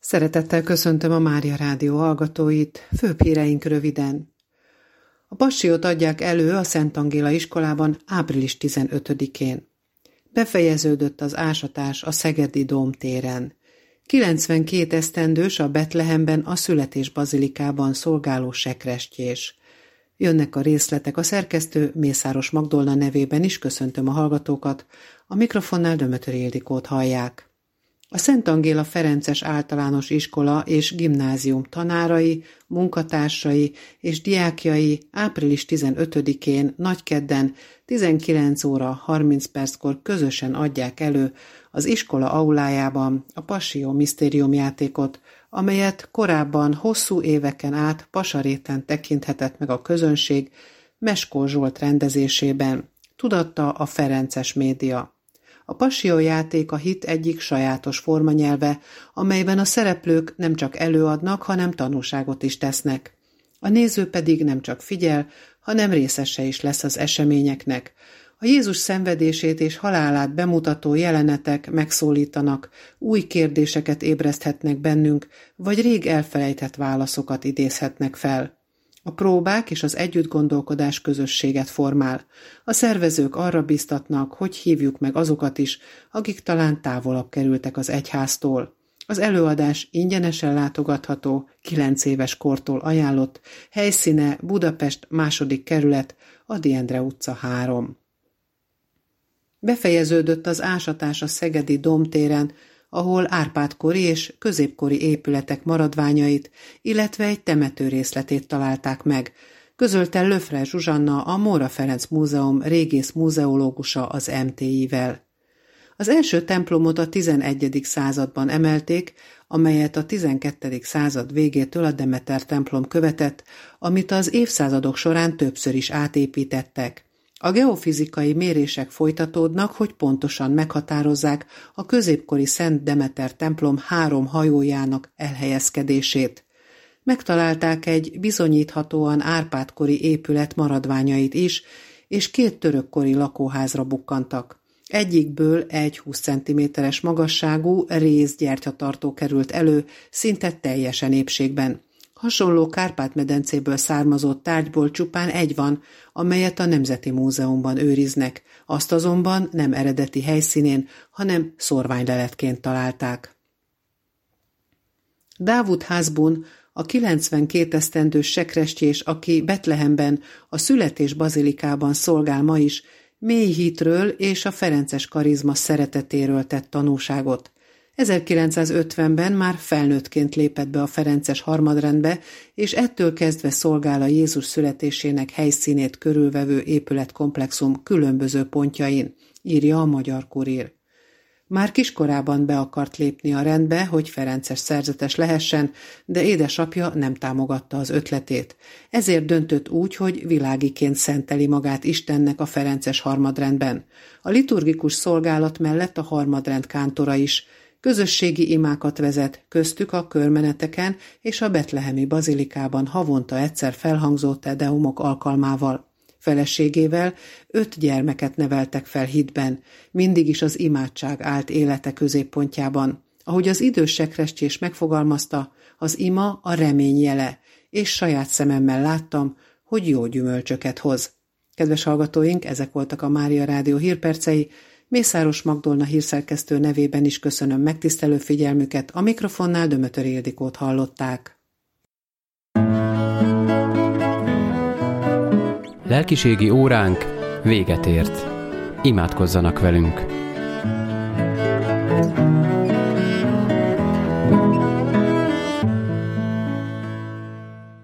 Szeretettel köszöntöm a Mária Rádió hallgatóit, főbb híreink röviden. A passiót adják elő a Szent Angéla iskolában április 15-én. Befejeződött az ásatás a Szegedi Dómtéren. 92 esztendős a Betlehemben a Születésbazilikában szolgáló sekrestjés. Jönnek a részletek, a szerkesztő Mészáros Magdolna nevében is köszöntöm a hallgatókat, a mikrofonnál Dömötöri Ildikót hallják. A Szent Angéla Ferences Általános Iskola és Gimnázium tanárai, munkatársai és diákjai április 15-én Nagykedden 19 óra 30 perckor közösen adják elő az iskola aulájában a Passio Misztérium játékot, amelyet korábban hosszú éveken át Pasaréten tekinthetett meg a közönség Meskó Zsolt rendezésében, tudatta a Ferences média. A Passio játék a hit egyik sajátos formanyelve, amelyben a szereplők nem csak előadnak, hanem tanúságot is tesznek. A néző pedig nem csak figyel, hanem részese is lesz az eseményeknek. A Jézus szenvedését és halálát bemutató jelenetek megszólítanak, új kérdéseket ébreszthetnek bennünk, vagy rég elfelejtett válaszokat idézhetnek fel. A próbák és az együttgondolkodás közösséget formál. A szervezők arra biztatnak, hogy hívjuk meg azokat is, akik talán távolabb kerültek az egyháztól. Az előadás ingyenesen látogatható, 9 éves kortól ajánlott, helyszíne Budapest 2. kerület, Ady Endre utca 3. Befejeződött az ásatás a Szegedi Dómtéren, ahol Árpád-kori és középkori épületek maradványait, illetve egy temető részletét találták meg, közölte Löfre Zsuzsanna, a Móra Ferenc Múzeum régész múzeológusa az MTI-vel. Az első templomot a 11. században emelték, amelyet a 12. század végétől a Demeter templom követett, amit az évszázadok során többször is átépítettek. A geofizikai mérések folytatódnak, hogy pontosan meghatározzák a középkori Szent Demeter templom 3 hajójának elhelyezkedését. Megtalálták egy bizonyíthatóan Árpád-kori épület maradványait is, és 2 törökkori lakóházra bukkantak. Egyikből egy 20 cm-es magasságú rézgyertyatartó került elő, szinte teljesen épségben. Hasonló Kárpát-medencéből származó tárgyból csupán egy van, amelyet a Nemzeti Múzeumban őriznek, azt azonban nem eredeti helyszínén, hanem szorványleletként találták. Dávud Hasbun, a 92 esztendős sekrestjés, aki Betlehemben, a Születésbazilikában szolgál ma is, mély hitről és a ferences karizma szeretetéről tett tanúságot. 1950-ben már felnőttként lépett be a ferences harmadrendbe, és ettől kezdve szolgál a Jézus születésének helyszínét körülvevő épületkomplexum különböző pontjain, írja a Magyar Kurír. Már kiskorában be akart lépni a rendbe, hogy ferences szerzetes lehessen, de édesapja nem támogatta az ötletét. Ezért döntött úgy, hogy világiként szenteli magát Istennek a ferences harmadrendben. A liturgikus szolgálat mellett a harmadrend kántora is. Közösségi imákat vezet, köztük a körmeneteken és a betlehemi bazilikában havonta egyszer felhangzó tedeumok alkalmával. Feleségével 5 gyermeket neveltek fel hitben, mindig is az imádság állt élete középpontjában. Ahogy az idős sekrestjés megfogalmazta, az ima a remény jele, és saját szememmel láttam, hogy jó gyümölcsöket hoz. Kedves hallgatóink, ezek voltak a Mária Rádió hírpercei. Mészáros Magdolna hírszerkesztő nevében is köszönöm megtisztelő figyelmüket, a mikrofonnál Dömötöri Ildikót hallották. Lelkiségi óránk véget ért. Imádkozzanak velünk!